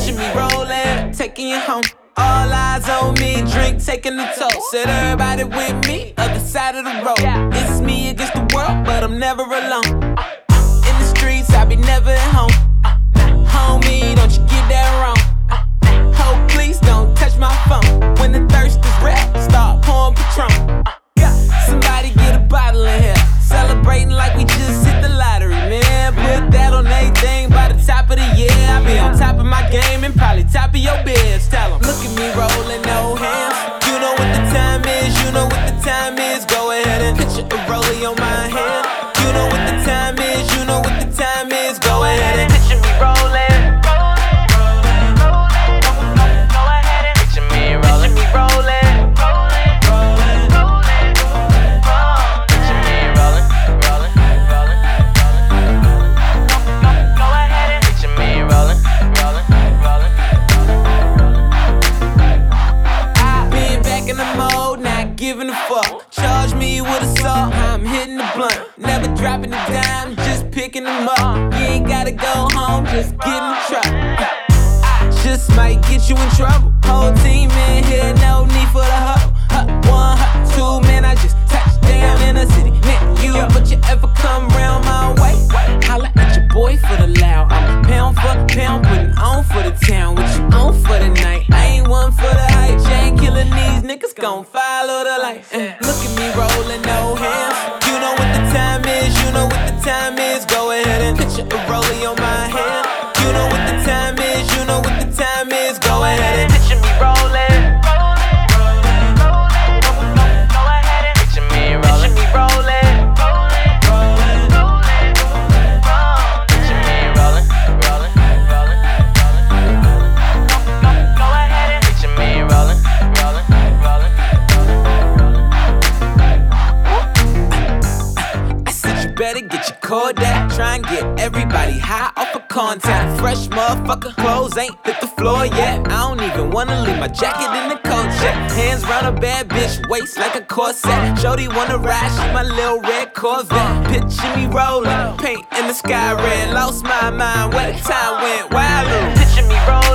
Picture me rolling, taking you home. All eyes on me, drink taking the toast. Said everybody with me, other side of the road. It's me against the world, but I'm never alone. In the streets, I be never at home. Homie, don't you get that wrong. Oh, please don't touch my phone. When the thirst is red, start pouring Patron. Somebody get a bottle in here. Celebrating like we just hit the lottery, man. Put that on everything by the top of the year. I be on top of my game and probably top of your beds. Tell 'em, look at me rolling, no hands. You know what the time is, you know what the time is. Go ahead and picture a rollie on my hand. You know what the time is, you know what the time is. Go ahead and picture me rolling. Go ahead and picture me rolling. Picture me rolling. Giving a fuck, charge me with assault. I'm hitting the blunt, never dropping a dime, just picking them up. You ain't gotta go home, just get in the truck. Just might get you in trouble. Whole team in here, no need for the huddle. One, two, man, I just touched down in the city. Man, you, but you ever come round my way? Holla at your boy for the loud. I'm pound for pound, putting on for the town. What you on for the night? I ain't one for the hype. Jane killing these niggas, gon' follow the light. Look at me rolling, no hands. You know what the time is, you know what the time is. Go ahead and picture a rollie on my hand. You know what the time is, you know what the time is. Go ahead and picture me rolling. Go ahead and picture me rolling. Picture me rolling. Better get your Kodak, try and get everybody high off of contact. Fresh motherfucker, clothes ain't hit the floor yet. I don't even wanna leave my jacket in the coat check. Hands round a bad bitch, waist like a corset. Jody wanna ride, she my little red Corvette. Picture me rolling, paint in the sky red. Lost my mind, where the time went wild. Picture me rolling.